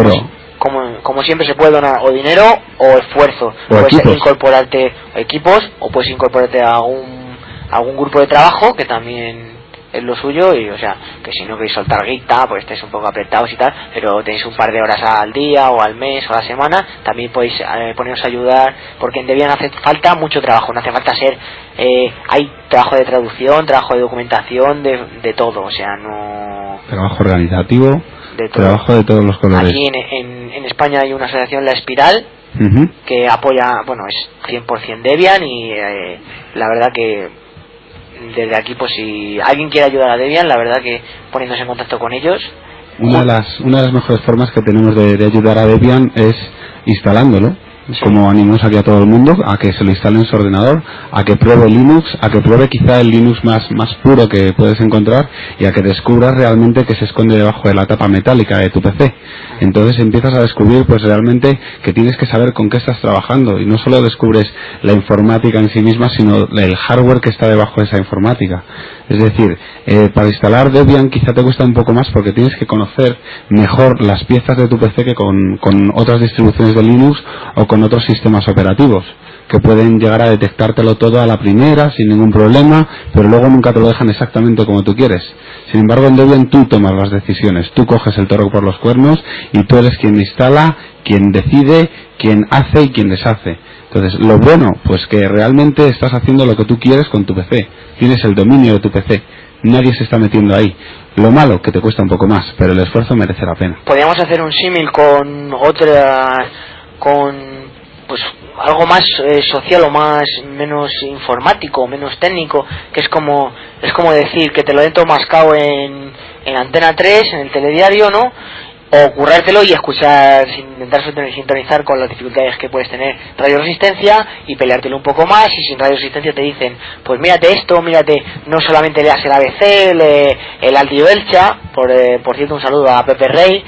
Como siempre se puede donar o dinero o esfuerzo. Puedes incorporarte a equipos o puedes incorporarte a algún grupo de trabajo que también es lo suyo, y o sea, que si no queréis soltar guita, pues estáis un poco apretados y tal, pero tenéis un par de horas al día o al mes o a la semana, también podéis poneros a ayudar, porque en Debian hace falta mucho trabajo, no hace falta ser hay trabajo de traducción, trabajo de documentación, de todo, o sea, no... Trabajo organizativo, trabajo de todos los colores. Aquí en España hay una asociación, La Espiral, que apoya, bueno, es 100% Debian, y la verdad que desde aquí, pues si alguien quiere ayudar a Debian, la verdad que poniéndose en contacto con ellos. Una de las mejores formas que tenemos de ayudar a Debian es instalándolo. Sí. Como animamos aquí a todo el mundo a que se lo instale en su ordenador, a que pruebe Linux, a que pruebe quizá el Linux más puro que puedes encontrar, y a que descubras realmente que se esconde debajo de la tapa metálica de tu PC. Entonces empiezas a descubrir pues realmente que tienes que saber con qué estás trabajando, y no solo descubres la informática en sí misma, sino el hardware que está debajo de esa informática. Es decir, para instalar Debian quizá te cuesta un poco más porque tienes que conocer mejor las piezas de tu PC que con otras distribuciones de Linux o con otros sistemas operativos, que pueden llegar a detectártelo todo a la primera sin ningún problema, pero luego nunca te lo dejan exactamente como tú quieres. Sin embargo, en Debian tú tomas las decisiones, tú coges el toro por los cuernos y tú eres quien instala, quien decide, quien hace y quien deshace. Entonces, lo bueno, pues que realmente estás haciendo lo que tú quieres con tu PC, tienes el dominio de tu PC, nadie se está metiendo ahí. Lo malo, que te cuesta un poco más, pero el esfuerzo merece la pena. Podríamos hacer un símil con algo más social o menos informático, menos técnico, que es como decir que te lo den todo mascado en Antena 3, en el telediario, ¿no? O currártelo y escuchar, intentar sintonizar con las dificultades que puedes tener Radio Resistencia y peleártelo un poco más. Y sin Radio Resistencia te dicen, pues mírate esto, mírate, no solamente leas el ABC, el Alti Belcha, por cierto un saludo a Pepe Rey,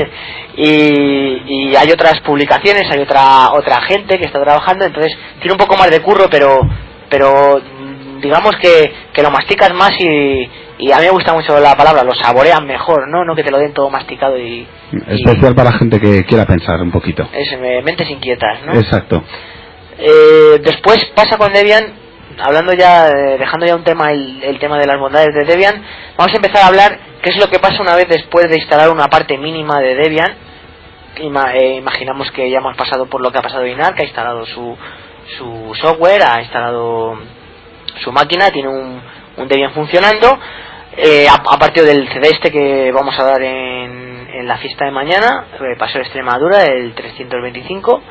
y hay otras publicaciones, hay otra gente que está trabajando, entonces tiene un poco más de curro, pero digamos que lo masticas más y a mí me gusta mucho la palabra, lo saborean mejor, no que te lo den todo masticado especial para gente que quiera pensar un poquito. Mentes inquietas, ¿no? Exacto. Después pasa con Debian, hablando ya, dejando ya un tema, el tema de las bondades de Debian, vamos a empezar a hablar qué es lo que pasa una vez después de instalar una parte mínima de Debian. Imaginamos que ya hemos pasado por lo que ha pasado Inar, que ha instalado su software, ha instalado su máquina, tiene un Debian funcionando. A partir del CD que vamos a dar en la fiesta de mañana, Paseo de Extremadura, el 325,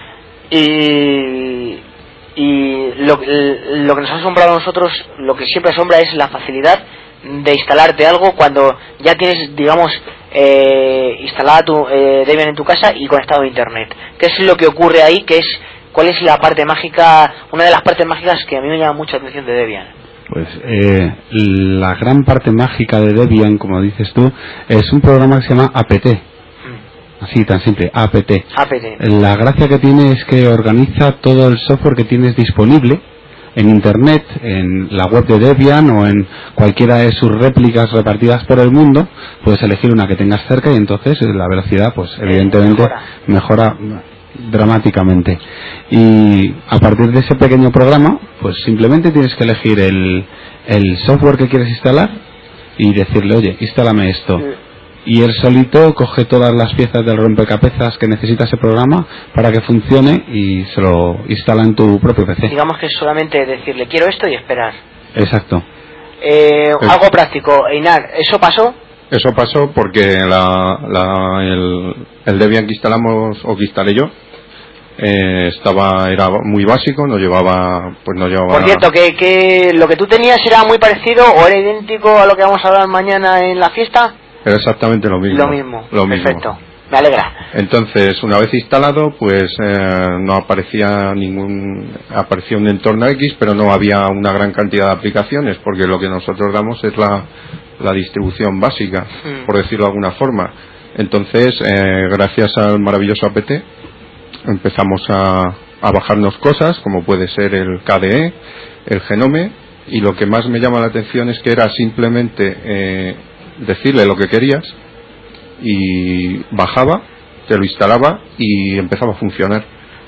y lo que nos ha asombrado a nosotros, lo que siempre asombra, es la facilidad de instalarte algo cuando ya tienes, digamos, instalada tu Debian en tu casa y conectado a internet. ¿Qué es lo que ocurre ahí? ¿Cuál es la parte mágica, una de las partes mágicas que a mí me llama mucha atención de Debian? Pues la gran parte mágica de Debian, como dices tú, es un programa que se llama apt. Así, tan simple, apt. La gracia que tiene es que organiza todo el software que tienes disponible en internet, en la web de Debian o en cualquiera de sus réplicas repartidas por el mundo. Puedes elegir una que tengas cerca y entonces la velocidad, pues evidentemente mejora dramáticamente. Y a partir de ese pequeño programa, pues simplemente tienes que elegir el software que quieres instalar y decirle, oye, instálame esto, y él solito coge todas las piezas del rompecabezas que necesita ese programa para que funcione y se lo instala en tu propio PC. Digamos que es solamente decirle, quiero esto y esperar. Exacto. Algo práctico, Einar, ¿eso pasó? Eso pasó porque el Debian que instalamos, o que instalé yo, era muy básico, no llevaba. Por cierto, que lo que tú tenías era muy parecido o era idéntico a lo que vamos a hablar mañana en la fiesta. Era exactamente lo mismo. Perfecto, me alegra. Entonces, una vez instalado, pues no aparecía aparecía un entorno X, pero no había una gran cantidad de aplicaciones, porque lo que nosotros damos es la distribución básica, por decirlo de alguna forma. Entonces, gracias al maravilloso apt, empezamos a bajarnos cosas, como puede ser el KDE, el Genome, y lo que más me llama la atención es que era simplemente decirle lo que querías y bajaba, te lo instalaba y empezaba a funcionar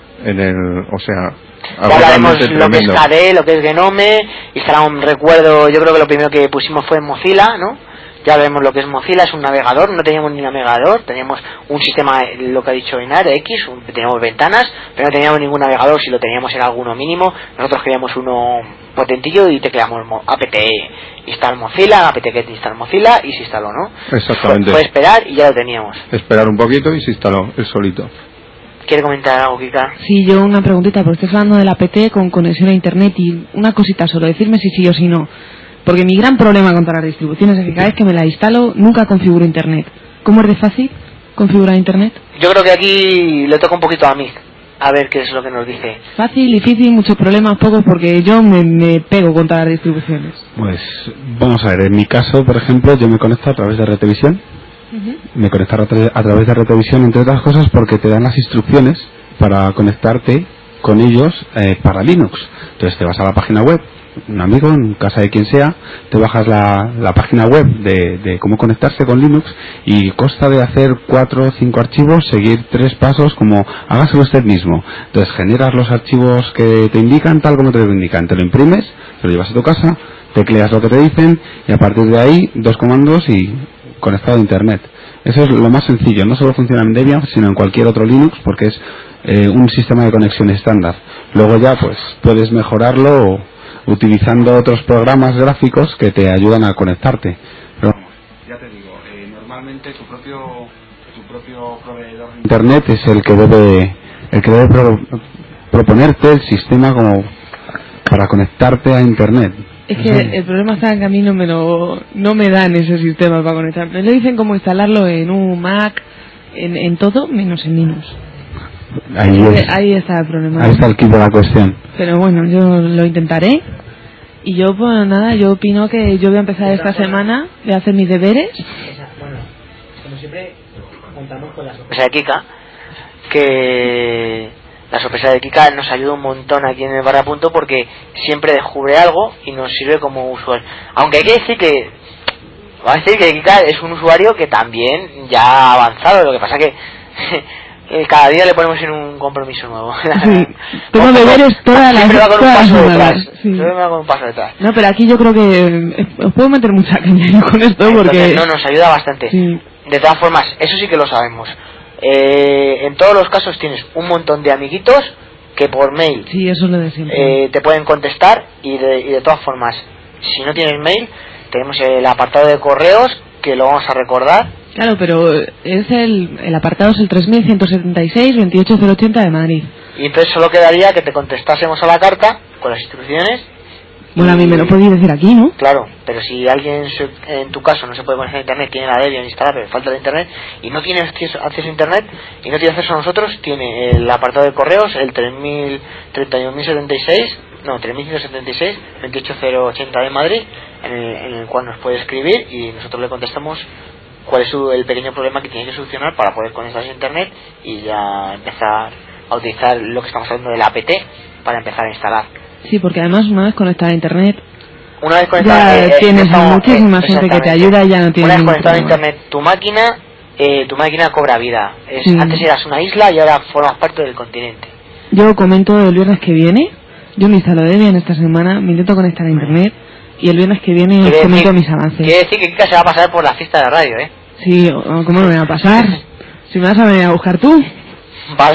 Ahora vemos lo que es KDE, lo que es Genome, instalamos, recuerdo, yo creo que lo primero que pusimos fue Mozilla, ¿no? Ya vemos lo que es Mozilla, es un navegador, no teníamos ni navegador, teníamos un sistema, lo que ha dicho Einar, X, teníamos ventanas, pero no teníamos ningún navegador, si lo teníamos era alguno mínimo, nosotros queríamos uno potentillo y tecleamos apt install Mozilla, apt-get install Mozilla y se instaló, ¿no? Exactamente. Fue esperar y ya lo teníamos. Esperar un poquito y se instaló el solito. ¿Quiere comentar algo, Kika? Sí, yo una preguntita, porque estás hablando del apt con conexión a internet y una cosita solo, decirme si sí o si no. Porque mi gran problema con todas las distribuciones es que cada vez que me la instalo nunca configuro internet. ¿Cómo es de fácil configurar internet? Yo creo que aquí le toca un poquito a mí. A ver qué es lo que nos dice. Fácil, difícil, muchos problemas, pocos, porque yo me pego con todas las distribuciones. Pues vamos a ver, en mi caso, por ejemplo, yo me conecto a través de Retevisión. Me conecto a través de Retevisión, entre otras cosas, porque te dan las instrucciones para conectarte con ellos para Linux. Entonces te vas a la página web, un amigo, en casa de quien sea, te bajas la página web de cómo conectarse con Linux y consta de hacer 4 o 5 archivos, seguir 3 pasos, como hágaselo usted mismo. Entonces generas los archivos que te indican tal como te lo indican, te lo imprimes, te lo llevas a tu casa, tecleas lo que te dicen y a partir de ahí 2 comandos y conectado a internet. Eso es lo más sencillo, no solo funciona en Debian sino en cualquier otro Linux porque es un sistema de conexión estándar. Luego ya pues puedes mejorarlo utilizando otros programas gráficos que te ayudan a conectarte. Pero ya te digo, normalmente tu propio proveedor de internet es el que debe proponerte el sistema como para conectarte a internet. Es que el problema está en que a mí no me dan ese sistema para conectar. Me le dicen cómo instalarlo en un Mac, en todo, menos en Linux. Ahí está el problema. Ahí está el kit de la cuestión. Pero bueno, yo lo intentaré. Y yo, pues nada, yo opino que yo voy a empezar esta semana, voy a hacer mis deberes. Bueno, como siempre, contamos con la sorpresa de Kika, que la sorpresa de Kika nos ayuda un montón aquí en el Barrapunto porque siempre descubre algo y nos sirve como usuario. Aunque hay que decir que Kika es un usuario que también ya ha avanzado, lo que pasa que cada día le ponemos en un compromiso nuevo. Sí, tengo deberes todas las semanas. Siempre va con un paso detrás. No, pero aquí yo creo que os puedo meter mucha caña con esto porque... Entonces, no, nos ayuda bastante. Sí. De todas formas, eso sí que lo sabemos. En todos los casos tienes un montón de amiguitos que por mail sí, eso es lo de siempre. te pueden contestar y de todas formas, si no tienes mail, tenemos el apartado de correos que lo vamos a recordar. Claro, pero es el apartado es el 3176-28080 de Madrid. Y entonces solo quedaría que te contestásemos a la carta con las instrucciones. Bueno, a mí me lo podéis decir aquí, ¿no? Claro, pero si alguien en tu caso no se puede conectar a internet, tiene la Debian instalada, pero falta de internet y no tiene acceso a internet y no tiene acceso a nosotros, tiene el apartado de correos, el 3176 de Madrid, en el cual nos puede escribir y nosotros le contestamos cuál es el pequeño problema que tiene que solucionar para poder conectarse a internet y ya empezar a utilizar lo que estamos hablando del apt para empezar a instalar. Sí, porque además una vez conectada a internet, una vez conectada, ya tienes muchísima gente que te ayuda y ya no tienes. Una vez conectada a internet tu máquina cobra vida. Sí. Antes eras una isla y ahora formas parte del continente. Yo comento el viernes que viene, yo me instalo Debian esta semana, me intento conectar a internet y el viernes que viene os comento mis avances. Quiere decir que Kika se va a pasar por la fiesta de la radio, ¿eh? Sí, ¿cómo no me va a pasar? Si me vas a venir a buscar tú. Vale.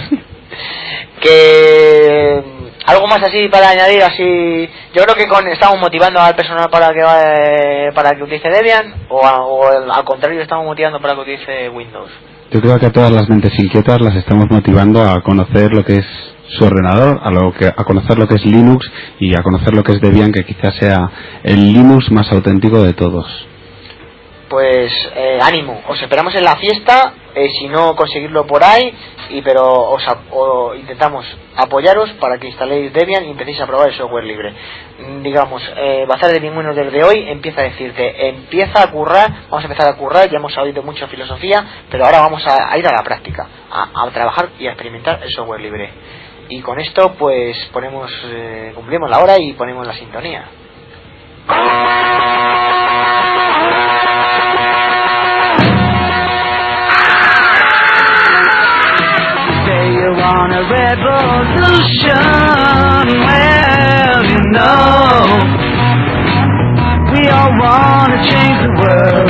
Que algo más así para añadir, así yo creo que estamos motivando al personal para que utilice Debian o al contrario estamos motivando para que utilice Windows. Yo creo que a todas las mentes inquietas las estamos motivando a conocer lo que es su ordenador, a conocer lo que es Linux y a conocer lo que es Debian, que quizás sea el Linux más auténtico de todos. Pues ánimo, os esperamos en la fiesta, si no conseguirlo por ahí, pero intentamos apoyaros para que instaléis Debian y empecéis a probar el software libre. Digamos, Bazar de Pingüinos desde hoy empieza a decirte, empieza a currar, vamos a empezar a currar, ya hemos oído mucha filosofía, pero ahora vamos a ir a la práctica, a trabajar y a experimentar el software libre. Y con esto pues cumplimos la hora y ponemos la sintonía. On a revolution, well, you know, we all want to change the world.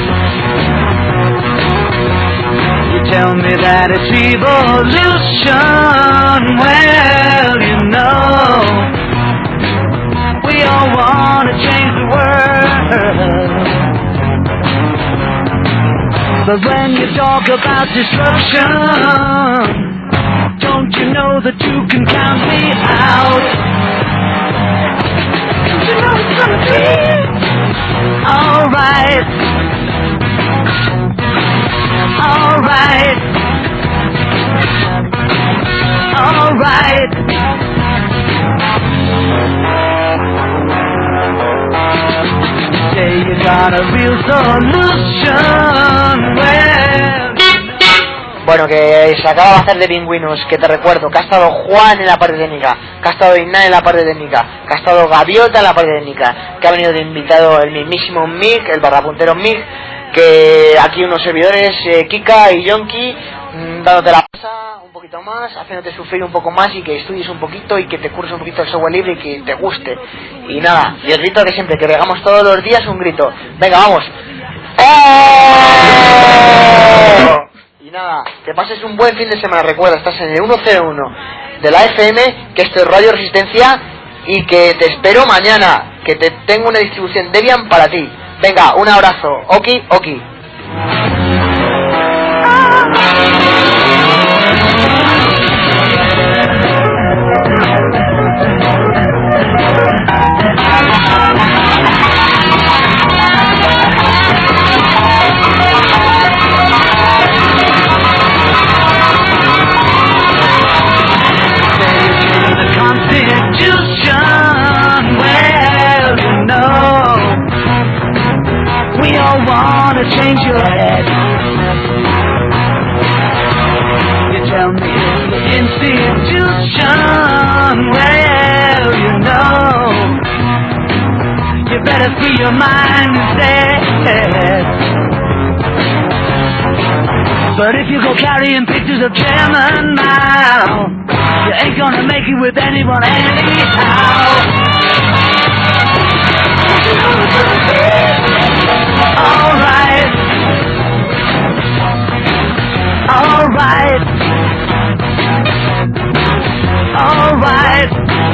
You tell me that it's evolution, well, you know, we all want to change the world. But when you talk about destruction, don't you know that you can count me out? Don't you know it's gonna be alright? Alright. Alright. Say you got a real solution, well. Bueno, que se acaba de hacer de Pingüinos, que te recuerdo que ha estado Juan en la parte técnica, que ha estado Ignan en la parte técnica, que ha estado Gaviota en la parte técnica, que ha venido de invitado el mismísimo Mick, el barrapuntero Mick, que aquí unos servidores, Kika y Yonki, dándote la pasa un poquito más, haciéndote sufrir un poco más y que estudies un poquito y que te curses un poquito el software libre y que te guste. Y nada, y el grito de siempre, que pegamos todos los días un grito. Venga, vamos. ¡Oh! Y nada, que pases un buen fin de semana. Recuerda, estás en el 101 de la FM, que esto es Radio Resistencia, y que te espero mañana, que te tengo una distribución Debian para ti. Venga, un abrazo. Oki, oki. to free your mind instead. But if you go carrying pictures of Chairman Mao, you ain't gonna make it with anyone anyhow. Alright. Alright. Alright.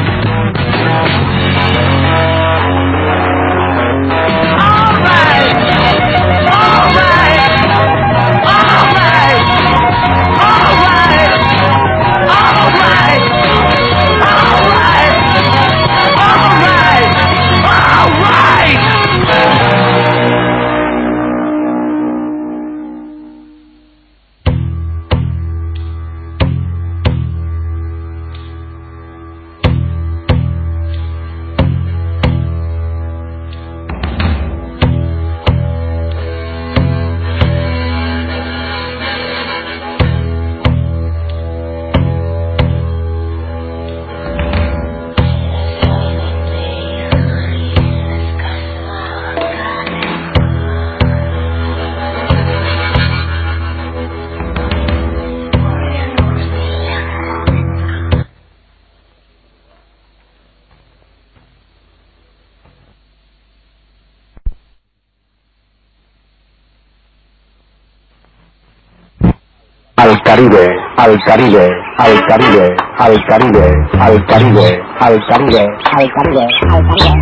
Al Caribe, al Caribe, al Caribe, al Caribe, al Caribe, al Caribe, al Caribe, al Caribe.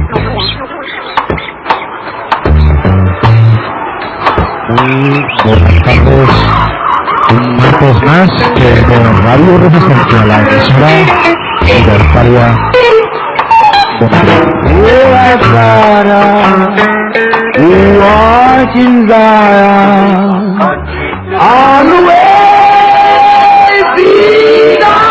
Muy buenas tardes, un martes más que con Radio Resistencia, la emisora universitaria de Madrid.